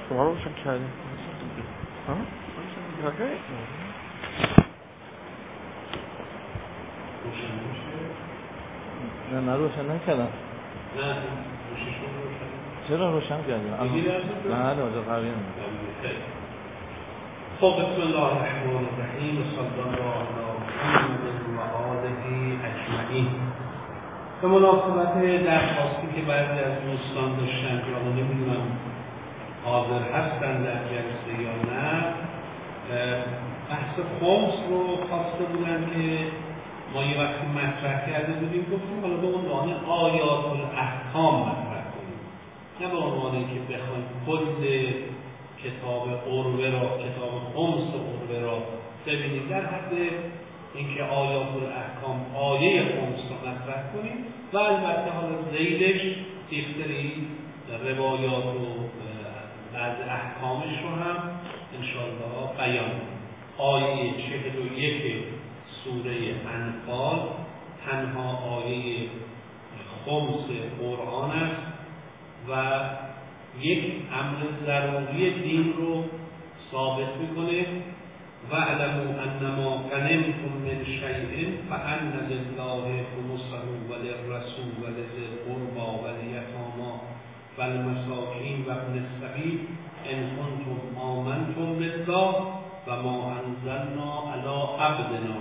شما رو روشن کردیم ها؟ نه روشن نکردم. نه چرا روشن کردیم؟ نه آجا قوی خب بسم الله الرحمن الرحیم و صلی الله علی محمد و آله اجمعین. به مناسبت درخواستی که بعضی از دوستان داشتن که آقا نمیدونم حاضر هستن در جلسه یا نه، بحث خمس رو خواسته بودن که ما یه وقتی مطرح کرده بودیم، گفتیم حالا به عنوان آیات الاحکام مطرح کنیم، نه به عنوان که بخوایم کل کتاب عروه را، کتاب خمس عروه را ببینیم، در حد اینکه آیات الاحکام آیه خمس را مطرح کنیم و البته حالا زیدش دیفتری روایات و بعض احکامش رو هم انشاءالله بیان کنیم. آیه 41 سوره انفال تنها آیه خمس قرآن است و یک امر ضروری دین رو ثابت میکنه. وَاعْلَمُوا أَنَّمَا غَنِمْتُم مِّن شَيْءٍ فَأَنَّ لِلَّهِ خُمُسَهُ وَلِلرَّسُولِ وَلِذِي الْقُرْبَى وَالْيَتَامَى وَالْمَسَاكِينِ وَابْنِ السَّبِيلِ إِن كُنتُمْ آمَنتُم بِاللَّهِ وَمَا أَنزَلْنَا عَلَىٰ عَبْدِنَا.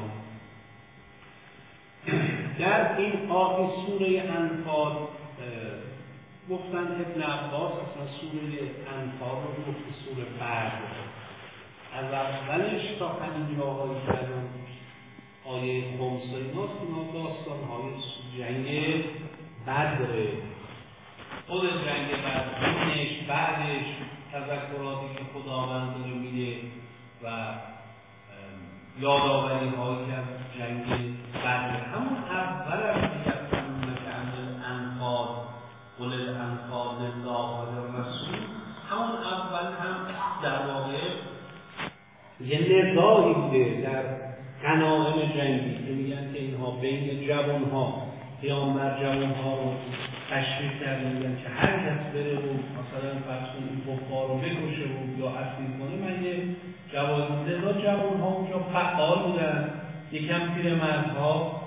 در این آیه سوره انفال گفتن ابن عباس اصلا سوره انفال رو گفت سوره برد، از اولش تا همین جاهایی که الان آیه خمس ایناست، اینا داستان‌های جنگ بدره، خود جنگ بدرینش، بعدش تذکراتی که خداوند داره میده و یادآوری‌هایی که از جنگ بدر، همون اول از دیگر انفال قل الانفال لله و للرسول، همون اول هم در واقع یه نزاعی بوده در غنایم جنگی که میگن که اینها بین جوانها، پیامبر جوانها رو تشویق کرده، میگن که هر کس بره و مثلا فرض کنید این کفار رو بکشه و یا اسیر کنه، من یه جوان لذا جوانها اونجا فعال بودن، یکم پیرمردها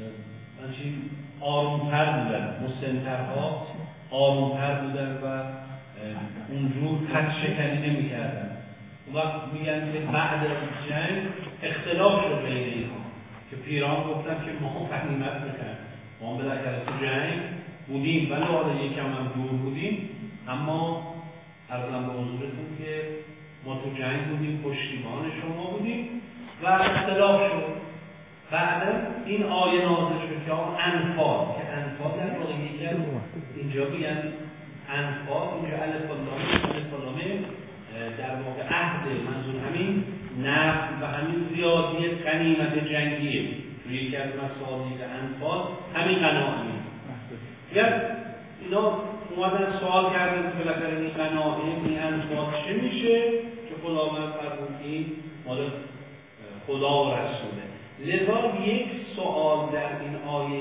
آرومتر بودن، مسن‌ترها آرومتر بودن و اونجور خط شکنی نمی کردن. وقت میگن که بعد از جنگ اختلاف شد بین اینها که پیران گفتن که ما غنیمت میکنیم، ما بالاخره تو جنگ بودیم ولی حالا یکم هم دور بودیم، اما عرضم به حضورتون که ما تو جنگ بودیم، پشتیبان شما بودیم و اختلاف شد. بعدا این آیه نازل شد که انفال، که انفال در واقع یکی اینجا میگن انفال، اینجا الف و لام در واقع عهد، منظور همین نفع و همین زیادی غنیمت جنگیه. توی یکی از مسائل انفال همین غنایم، یعنی اینا اومدن سوال کردن که بالاخره این غنایم، این انفال چه میشه که خداوند فرمود مال خدا و رسوله. لذا یک سوال در این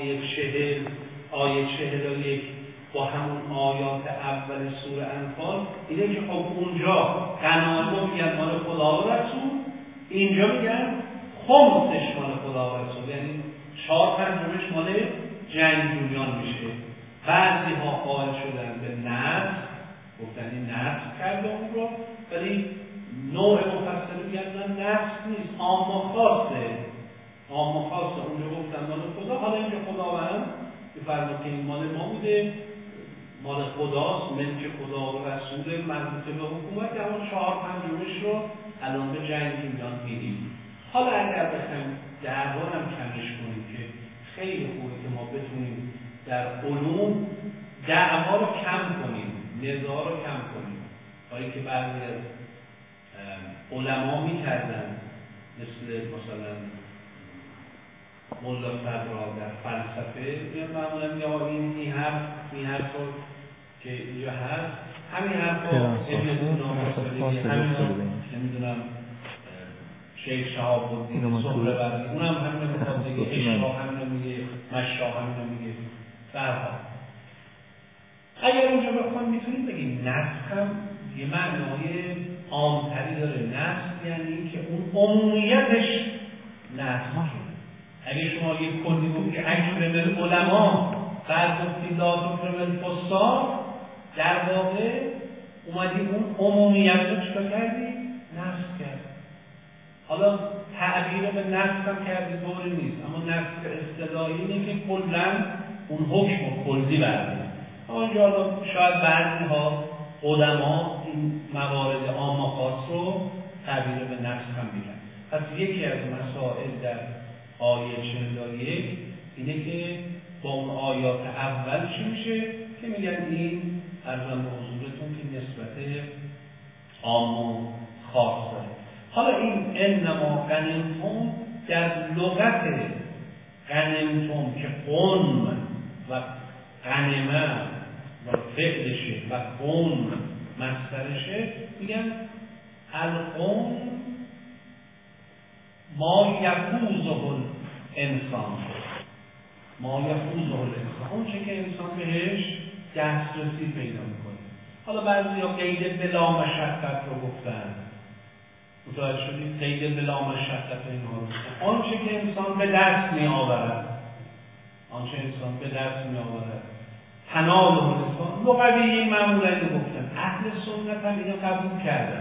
آیه 41 با همون آیات اول سوره انفال اینه که خب اونجا غنایم میگن مال خدا و رسول، اینجا میگن خمسش مال خدا و رسول، یعنی 4/5 مال جنگجویان میشه. بعضی ها قائل شدن به نفس، گفتن این نفس کرده اون رو، ولی نوع مفسر میگن نه نفس نیست، عام و خاصه، اونجا گفتن مال خدا، حالا اینجا خداوند فرمود که این مال ما بوده، مال خداست، ملک خدا و رسول، مربوطه به حکومت، اما 4/5 رو الان به جنگجویان میدیم. حالا اگر بخوایم دعوا هم کمش کنیم که خیلی خوبه که ما بتونیم در علوم دعوا رو کم کنیم، نزاع رو کم کنیم، کاری که بعضی از علما میکردن، مثلا مولا صدرا در فلسفه میاد معمولا میگه این حرف که اینجا هست، همین حرف ابن سینا، نمیدونم شیخ شهاب الدین سهروردی، اونم همین میخواد دیگه، اشرا همین میگه، مشرا همین میگه. برها اگر اونجا بخوایم میتونیم بگیم نفس هم یه معنای عامتری داره. نسل یعنی که اون عمومیتش نسل شده. اگه شما یک کلی بود که اکرم العلماء بعد گفتی لا تکرم الفساق، در واقع اومدی اون عمومیت رو چکا کردی؟ نسل کرد. حالا تعبیر به نسل هم کردی دوری نیست، اما نسل اصطلاحی اینه که کلاً اون حکم کلی برده. آنجا شاید بعضی ها قدما این موارد عام و خاص رو تعبیر به نسل هم میگن. پس یکی از مسائل در آیه 41 اینه که با اون آیات اول چی میشه که میگن این ارزم به حضورتون که نسبت عام و خاص داره. حالا این انما غنمتم در لغت غنمتم که قن و غنمه و فعلشه و قن مصدرشه، میگن القن ما یفوزه الانسان، ما یفوزه الانسان، اون چه که انسان بهش دسترسی پیدا میکنه. حالا بعضی ها قید بلا مشقت رو گفتن، متوجه شدید؟ قید بلا مشقت اینها رو گفتن. آنچه که انسان به دست می آورد، آنچه انسان به دست می آورد تنال و الانسان، لغوی معمولا اینو گفتن. اهل سنت هم اینو قبول کردن.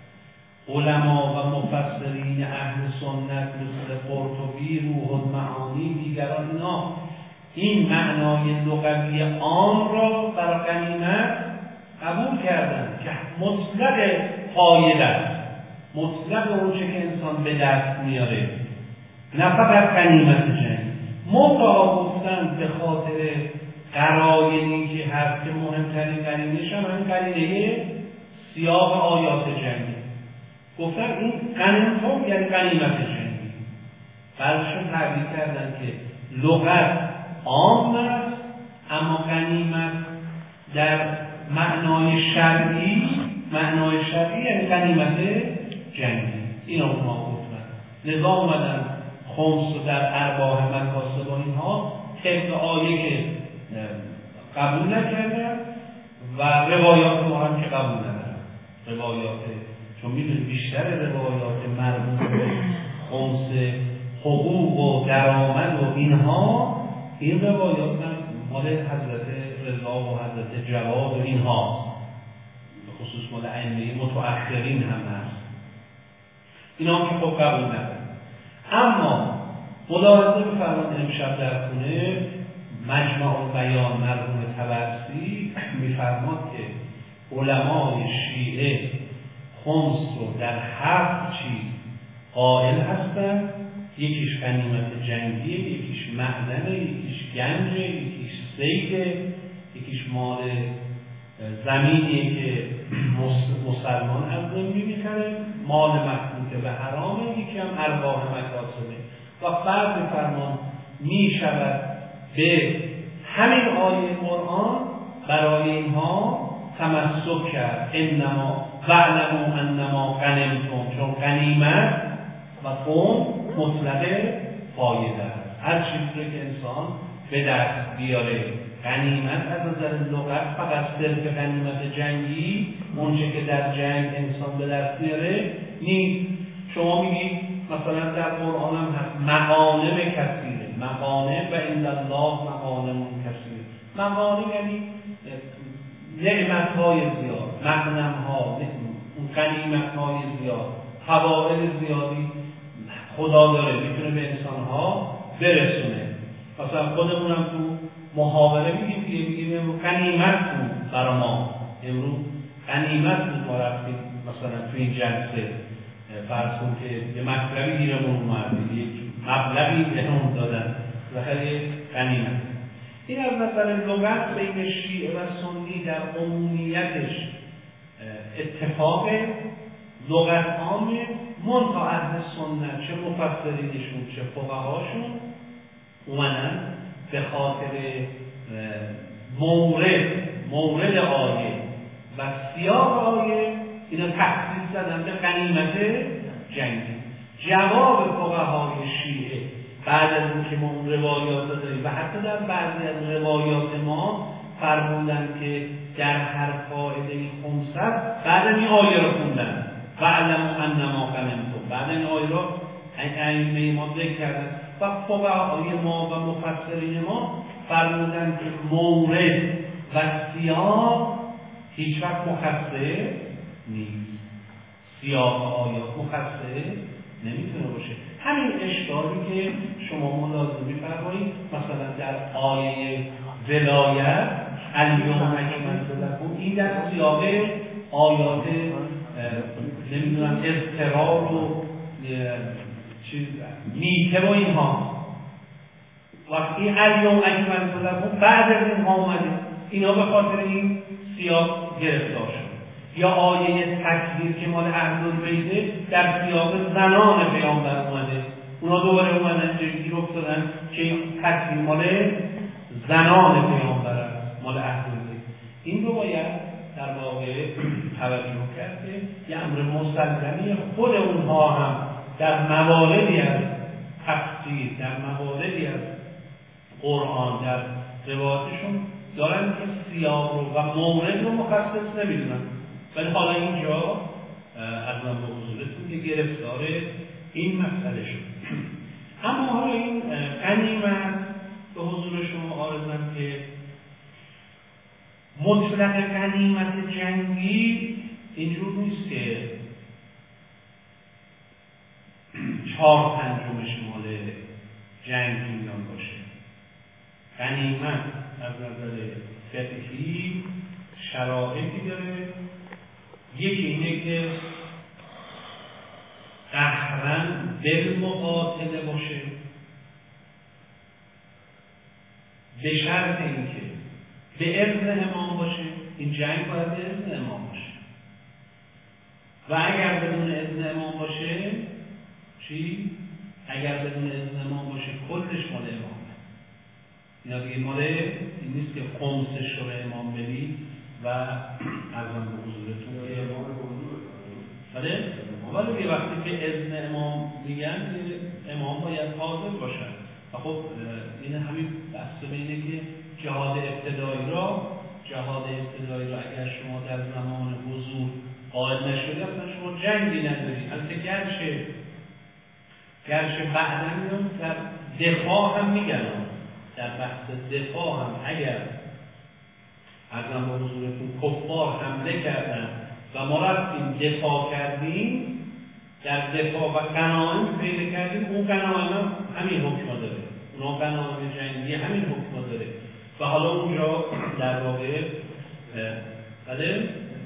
علما و مفسرین اهل سنت مثل قرطبی، روح المعانی، دیگران اینا این معنای لغوی عام را برای غنیمت قبول کردن که مطلق فایده است، مطلق اون چه که انسان به دست میاره، نه فقط غنیمت جنگ. منتها گفتن به خاطر قرائنی که هست که مهمترین قرینش هم همین قرینه سیاق آیات جنگی. گفتن این غنیمت یعنی غنیمت جنگی. بعضشون تعبیر کردن که لغت عام است اما غنیمت در معنای شرعی یعنی غنیمت جنگی. این اونها گفتن. نظام اومدن خمس در ارباح مکاسب و اینها طبق آیه که قبول نکردن و روایات ما هم که قبول ندارن. روایات چون میدونید بیشتر روایات مربوط به خمس حقوق و درآمد و اینها، این روایات مال حضرت رضا و حضرت جواد و اینها، به خصوص مال ائمه متأخرین هم هست. اینا هم که خب قبول ندارن. اما ملاحظه بفرمایید امشب در خونه مجمع البیان مرحوم طبرسی میفرماد که علمای شیعه خمس رو در 7 چیز قائل هستند. یکیش غنیمت جنگی، یکیش معدن، یکیش گنج، یکیش صید، یکیش مال زمینی که مسلمان از زمین می‌خره، مال مخلوط به حرامه، یکی هم ارباح مکاسبه. و بعد فرمان می‌شود به همین آیه قرآن برای اینها تمسک کرد. انما وعلموا انما غنمتم، چون غنیمت و قوم مطلق فایده است. هر چیزی که انسان به دست بیاره غنیمت از نظر لغت فقط صرف غنیمت جنگی، اونچه که در جنگ انسان به دست بیاره نیست. شما میگید مثلا در قرآن هم هست مغانم کثیره، مغانم و عند الله مغانم کثیره. مغانم یعنی نعمت‌های زیاد، مغنم‌ها، اون غنیمت‌های زیاد، فواید زیادی خدا داره میتونه به انسان‌ها برسونه. مثلا خودمونم تو محاوره میگیم امروز غنیمت بود برای ما، امروز غنیمت بود ما رفتیم مثلا تو این جلسه فرض کن که یه مطلبی گیرمون اومد، یک مبلغی بهمون دادن و خیلی غنیمت. این از نظر لغت بین شیعه و سنی در عمومیتش اتفاق لغت عامه، منتها اهل سنت چه مفسرینشون چه فقهاشون اومدن به خاطر مورد آیه و سیاق آیه اینا تخصیص زدن به غنیمت جنگی. جواب فقهای شیعه بعد از اینکه ما اون روایات داریم و حتی در بعضی از روایات ما فرمودن که در هر فائده خمسه بعد این آیه رو خوندن وَاعْلَمُوا أَنَّمَا غَنِمْتُمْ، بعد این آیه رو ائمه ما ذکر کردن و فقهای ما و مفسرین ما فرمودن که مورد و سیاق هیچ وقت مخصص نیست. سیاق آیات مخصص نمیتونه باشه. همین اشکالی که شما ملاحظه می‌فرمایید مثلا در آیه ولایت الیوم اکملت لکم، این در سیاق آیات نمیدونم اضطرار و میته و اینها، وقتی الیوم اکملت لکم بعد از اینها اومده، اینا به خاطر این سیاق گرفتار شد. یا آیه تکبیر که مال اهل‌البیت در سیاق زنان پیامبر اومده، اونا دوباره اومدن گیر افتادن که این تکبیر مال زنان پیامبر است، مال اهل‌البیت. این رو باید در واقع توجه کرد که یه امر مسلمی خود اونها هم در مواردی از تفسیر، در مواردی از قرآن، در روایاتشون دارن که سیاق رو و مورد رو مخصص نمیدونن، ولی حالا اینجا از من به حضورتون که گرفتار این مسئله شد. اما حالا این غنیمت به حضور شما عرضم که مطلق غنیمت جنگی اینجور نیست که 4/5 مال جنگ میان باشه. غنیمت از نظر فقهی شرایطی داره. یکی اینه که قهرن بالمقاتله باشه، به شرط اینکه به اذن امام باشه. این جنگ باید به اذن امام باشه و اگر بدون اذن امام باشه چی؟ اگر بدون اذن امام باشه کلش مال امامه. اینا دیگه مال این نیست که خمسش رو به امام بدید و ارزم به حضورتون که ولی وقتی که اذن امام میگن امام باید حاضر باشن و خب این همین بحث اینه که جهاد ابتدایی را اگر شما در زمان حضور قائل نشدید اصلا شما جنگی ندارید. البته گرچه بعدا میان در دفاع هم میگن، در بحث دفاع هم اگر ارزم به حضورتون کفار حمله کردن و ما رفتیم دفاع کردیم، در دفاع و غنایم پیدا کردیم، اون غنایم همین حکم داره، اون غنایم جنگی همین حکم داره و حالا اونجا در واقع بله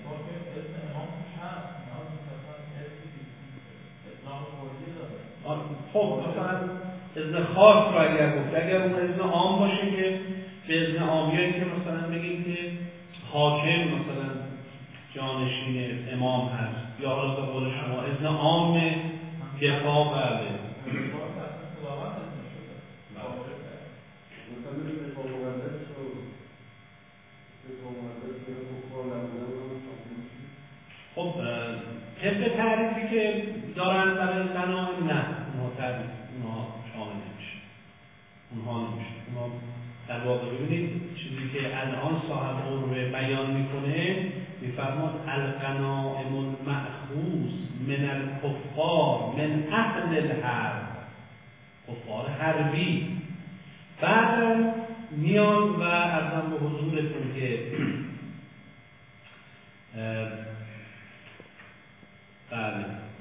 خب مثلا اذن خاص رو اگر گفت، اگر اون اذن عام باشه که به اذن عامیایی که مثلا بگیم که حاکم مثلا جانشین امام هست یا حالا به قول شما اذن عام دفاع بله خب طبق تعریفی که دارن برای زنان نه، اونها شامل نمیشه، اونها در واقع ببینید چیزی که الان صاحب قربه بیان میکنه میفرماد الغنائم المأخوذ من الکفار من اهل الحرب، کفار حربی. بعد میان و ارزم به حضورتون که بله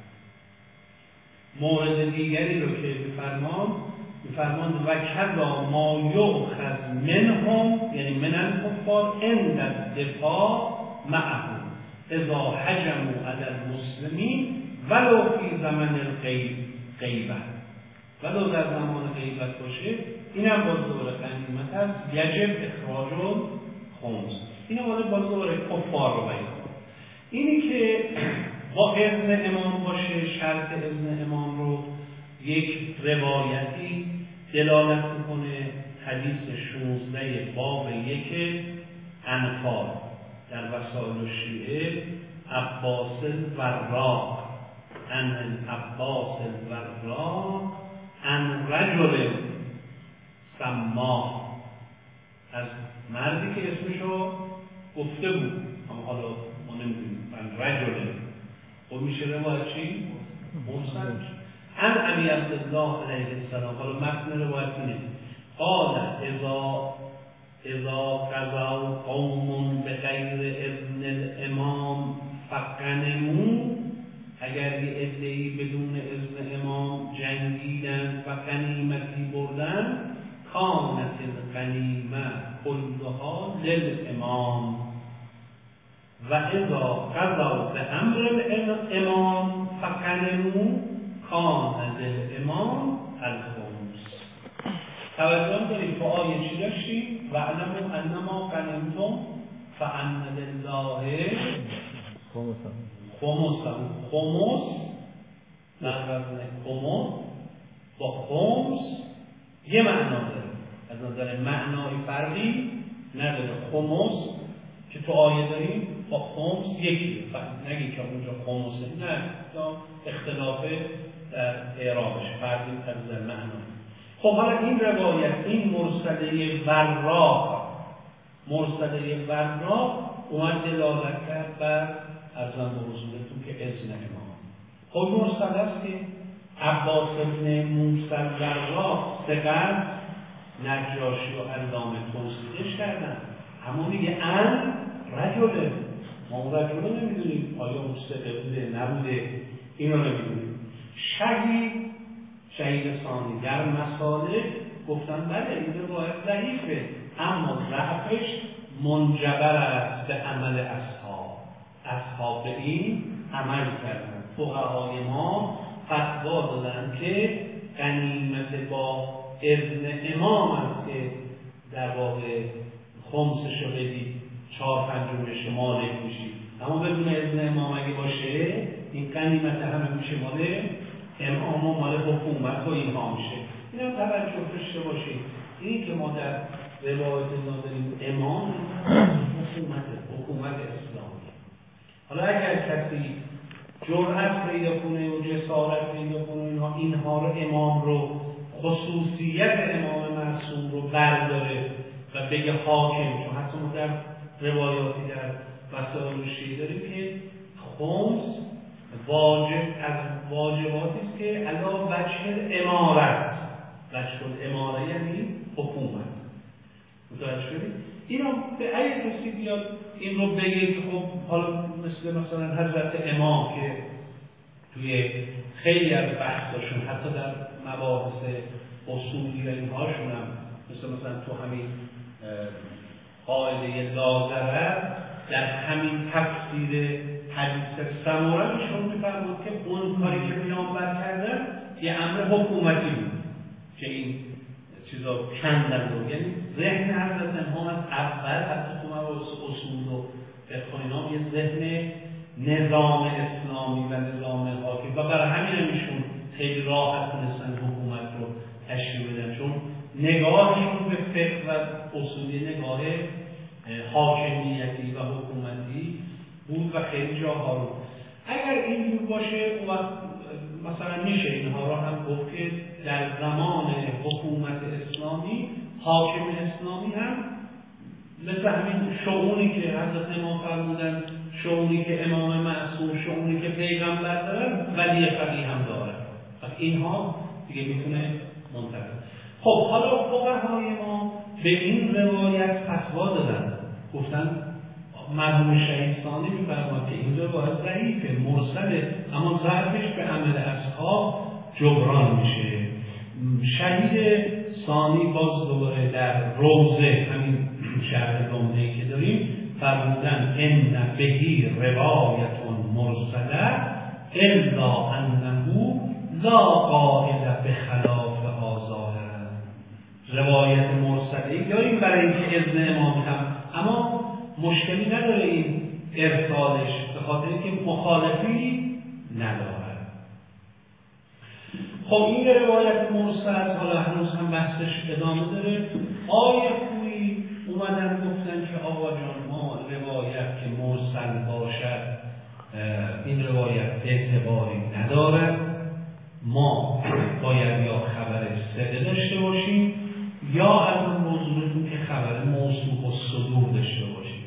مورد دیگری رو که میفرمان و کذا ما یؤخذ منهم یعنی من الکفار عند الدفاع معهم اذا هجموا علی المسلمین ولو فی زمن الغیبة، ولو در زمان غیبت باشه اینم باز دوباره غنیمت هست، یجب اخراج الخمس. اینم باز دوباره کفار رو بیان. اینی که با اذن امام باشه، شرط اذن امام رو یک روایتی دلالت میکنه، حدیث 16 باب 1 انفال در وسائل الشیعه عباس الوراق عن عباس الوراق عن رجل سماه از مردی که اسمشو گفته بود، اما حالا ما نمیدونیم من رجله خب میشه روایت چی؟ مرسل. عن ابی عبدالله علیه السلام. حالا متن روایت اینه قال اذا قضوا قوم بغیر اذن الامام فغنموا، اگر یه عده‌ای بدون اذن امام جنگیدن و غنیمتی بردن، کانت الغنیمه کلها للامام و اذا قضوا بامر الامام فغنموا کان للامام الخمس. توجه داریم که آیه چی داشتیم؟ و اعلموا انما غنمتم فان لله خمس نظرن خمس با خمس یه معنا داره، از نظر معنای فرقی نداره. خمس که تو آیه داریم با خمس یکی، نگی که اونجا خمسه، نه، اختلاف در اعرابش فرقی از نظر معنای. خب حالا این روایت، این مرسله وراق اومد دلالت کرد بر ارزان به حضورتون که اذن امام. خب مرسل است که عباس ابن موسی الوراق سقط نجاشی و علامه توصیفش کردن، اما میگه ان رجله، ما اون رجله نمیدونیم آیا مستقل بوده نبوده، اینو نمیدونیم. شهید ثانی در مسائل گفتن بله این روایت ضعیفه، اما ضعفش منجبر است به عمل اصحاب به این عمل کردن. فقهای ما فتوا دادن که غنیمت با اذن امام است که در واقع خمسشو بدید 4/5 مالک میشید، اما بدون اذن امام اگه باشه این غنیمت همه میشه مال امام و مال حکومت و اینها میشه. این هم توجه داشته باشید، این که ما در روایت داریم امام حکومت اسلامی. حالا اگر کسی جرأت پیدا کنه و جسارت پیدا کنه اینها رو امام رو خصوصیت امام معصوم رو برداره و بگه حاکم، چون حتی ما در روایاتی در وسائل شیعه داریم که خمس از واجباتی است که علی وجه امارت، وجه اماره یعنی حکومت. متوجه شدید؟ اینو به اگه کسی بیاد این رو بگه که خب حالا مثلا حضرت امام که توی خیلی از بحثاشون حتی در مباحث اصولی و اینهاشون هم مثلا تو همین قاعده لاضرر در همین تفسیر حدیث سموره میشون میفرمود که اون کاری که پیامبر کردن یه امر حکومتی بود که این چیزا کندن رو، یعنی ذهن حضرت امام از اول حتی تو مباحث اصول و فقه اینا یه ذهن نظام اسلامی و نظام حاکم و برای همین میشون خیلی راحت تونستن حکومت رو تشریح بدن، چون نگاهشون به فقه و اصولی نگاه حاکمیتی و حکومتی بود و خیلی جاها رو اگر اینجور باشه مثلا میشه اینها رو هم گفت که در زمان حکومت اسلامی حاکم اسلامی هم مثل همین شؤونی که حضرت امام فرمودن، شؤونی که امام معصوم، شؤونی که پیغمبر دارن، ولی فقیه هم دارن، پس اینها دیگه میتونه منتقل. خب حالا فقهای ما به این روایت فتوا دادن، گفتن مرحوم شهید ثانی می‌فرماد که این روایت ضعیفه، مرسله، اما ضعفش به عمل اصحاب جبران میشه. شهید ثانی باز دوباره در روضه همین شرح دومه‌ای که داریم فرمودن ان بهی روایت مرسله الا انه لا قائل بخلاف ظاهرا. روایت مرسله داریم برای اینکه اذن امام هم، اما مشکلی نداره این ارسالش به خاطر اینکه مخالفی نداره. خب این روایت مرسل حالا هنوز هم بحثش ادامه داره. آیه خویی اومدن گفتن که آقا جان ما روایت که مرسل باشد این روایت اعتباری ندارد، ما باید یا خبر ثقه داشته باشیم یا از اون موضوعتون که خبر موضوع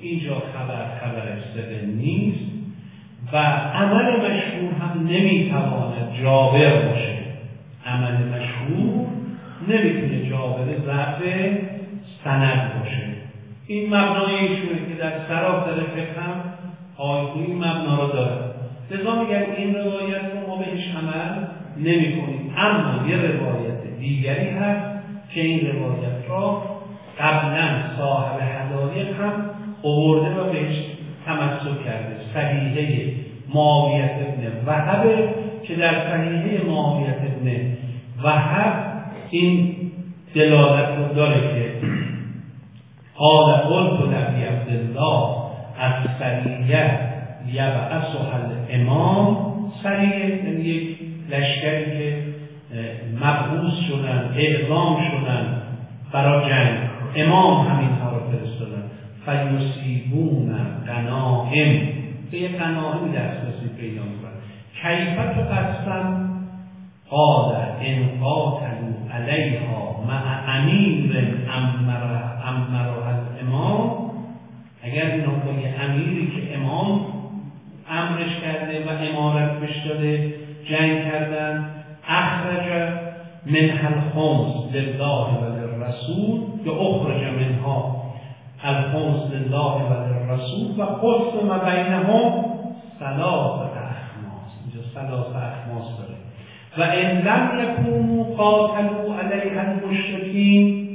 اینجا خبر ثقه نیست و عمل مشهور هم نمیتواند جابر باشه. عمل مشهور نمیتونه جابر ضعف سند باشه. این مبنای ایشونه که در سراسر فقه هم آیه این مبنا رو داره. لذا میگن این روایت رو ما بهش عمل نمی کنیم. اما یه روایت دیگری هست که این روایت را قبلا صاحب حدایق هم آورده و بهش تمسک کرده. صحیحه معاویه ابن وهب که در صحیحه معاویه ابن وهب این دلالت رو داره که قال قلت لأبی عبدالله السریه یبعثها الامام. سریه یعنی یک لشکری که مبعوث شدن، اعلام شدن برای جنگ، امام همینها رو فرستادن. فیصیبون غنائم، به یک غنائم دسترسی پیدا می‌کنن. کیف تقسم؟ قال ان قاتلوا علیها مع امیر امرها الامام. اگر اینا با یه امیری که امام امرش کرده و امارت بهش داده جنگ کردن، اخرج منها الخمس لله و للرسول یا اخرج منها الخمس لله و للرسول و قسم بینهم ثلاثه اخماس. اینجا ثلاثه اخماس داره. و ان لم یکونوا قاتلوا علیها المشرکین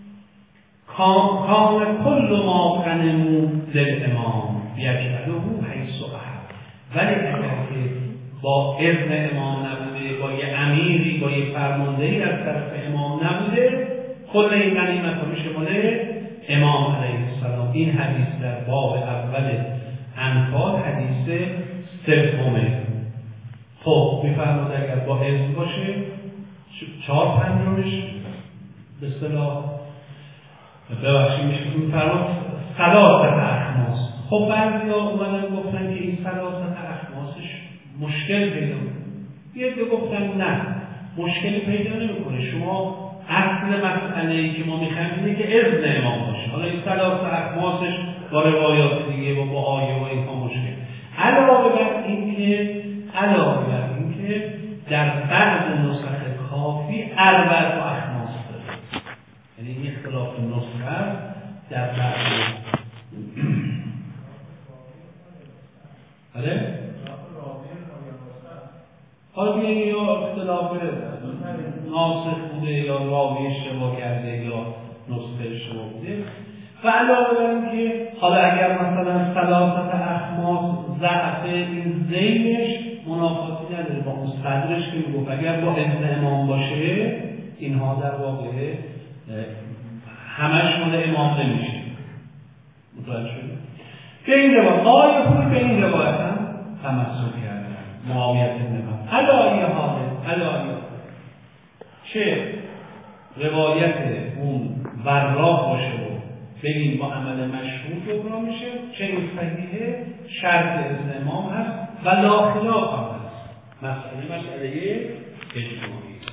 کان کل ما غنموا للامام یجعله حیث احب. ولی اگر که با اذن امام نبوده، با یه امیری، با یه فرماندهی از طرف امام نبوده، کل این غنیمت ها میشه مال امام علیه السلام. این حدیث در باب اول انفال حدیث سومه. خب میفرماد اگر با اذن باشه 4/5 به اصطلاح ببخشید میفرماد ثلاثه اخماس. خب بعضیا اومدن گفتن که این ثلاثه اخماسش مشکل پیدا میکنه. یه عده گفتن نه مشکل پیدا نمیکنه. شما اصل مسئله‌ای که ما میخوایم اینه که اذن امام باشه. حالا این ثلاثه اخماسش با روایات دیگه و با آیه و اینها مشکل. علاوه بر اینکه در بعض نسخ کافی 4 اخماس داره. یعنی این اختلاف نسخه در بعض حالا یا اختلاف ناسخ بوده یا راوی اشتباه کرده یا نسخه اشتباه بوده. و علاوه بر اینکه حالا اگر مثلا ثلاثه اخماس ضعف این ذیلش منافاتی نداره با اون صدرش که میگفت اگر با اذن امام باشه اینها در واقع همش مال امام نمیشه. متوجه شدید؟ که این روایت آیه خوبی به این روایت هم تمسک کردن معاویه بن وهب. علایه چه روایت اون وراق باشه و بگیم با عمل مشهور جبران میشه، چه این صحیحه شرط اذن امام هست و لا خلاف هم هست. مسئله اجماعی است.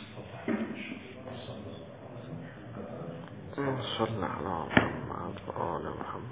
صلی الله علیه و آله محمد.